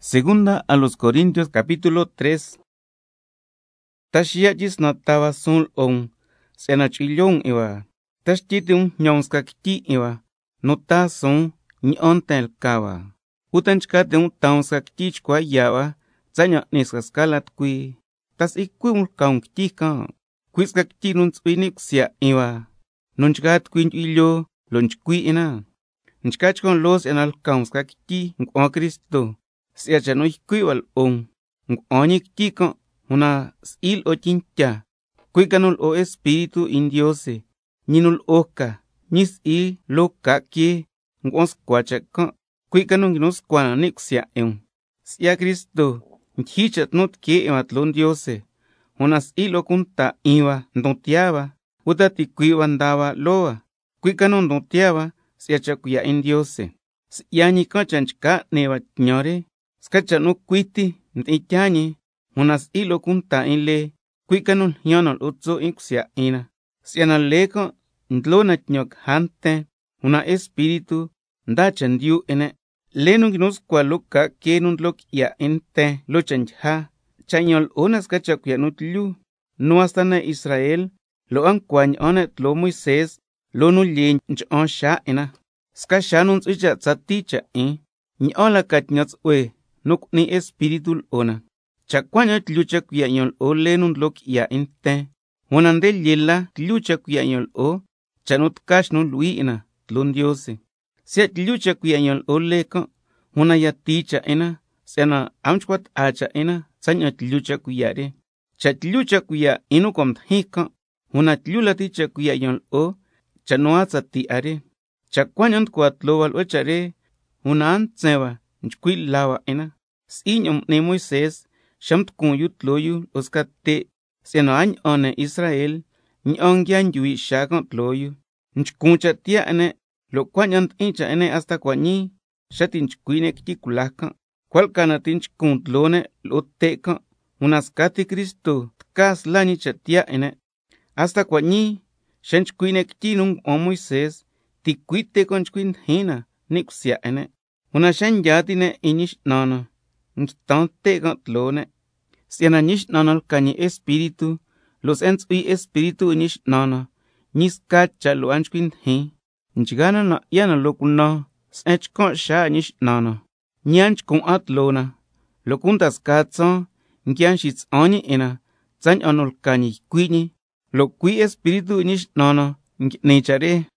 Segunda a los Corintios capítulo 3. Tashiachis notaba sul on, senachillon iwa. Tashtitum nyonskakti iwa, nota son niontel kawa. Utanchkatum taunskakti chkwa yawa, zanya niskaskalat kui. Tas ikwim kaunktika. Kwiskakti nunswinik sia iwa. Nunchkat kwintillo, lonchkwi ina. Nchkachkon los en al kaunskakti nkwa Cristo. Si achano ikuiwal on, onik tiko, una il ochintia, cuicanul o espíritu indiose, ninul oca, nis il lo kaki, ngos quachaco, cuicanun nos quananixia eun. Si a Cristo, hichat not que ematlon diose, unas il ocunta iwa, notiaba, utati cuiwandaba loa, cuicanun notiaba, si achacuya indiose. Si yani cochanchka neva ñore, skachanu kuiti ntityani unas ilo kunta inle kuikanul yonol utso inksia ina sianaleko ndlona tnyok hante una espíritu ndachan diu ene lenung nos kwaluka kenun lok ya inte lochanja chanyol unas kachak ya nutlu no hasta na Israel lo an kwany onet lo Moisés lo nu lien on sha ina skashanun tsicha tsaticha ni ola katnyats we nuk ni espíritu ona. Chakwanya tlucha kuyanyol o lenun lok ya inte. Monande yela tlucha kuyanyol o chanut kashnun luina tlun diose. Sia tlucha kuyanyol o leko una ya ticha ena sena amchwat acha ena sanya tlucha kuyare. Cha tlucha kuya inukom hika una tlula ticha kuyanyol o chanuatsa ti are. Chakwanyant kuatlowal ochare una antsewa nchkwi lawa ena. Sinyom ne Moisés, shamt kun yutloyu oskate, seno añ one Israel, ni ongyan yui shakon tloyu. Nchkuncha tia ene, lo kwanyant incha ene hasta kwani, shatin chkwine kitikulaka, kwalkana tinchkun tlone lo teka, unaskati Cristo, tkas lani chatia ene. Hasta kwani, shanchkwine kitinung o Moisés, tikwite konchkwin hina, nikusia ene. Unashan yatine inish nana. Nstante gatlone. Siana nish nana kani espíritu. Los ens ui espíritu nish nana. Nis kacha lo anchquin he. Nchigana na yana lokuna. Snech kon sha nish nana. Nyanch kon atlona. Lokuntas katsa. Nkian shits ani ena. Zan anol kani kwini. Lo kui espíritu nish nana. Nechare.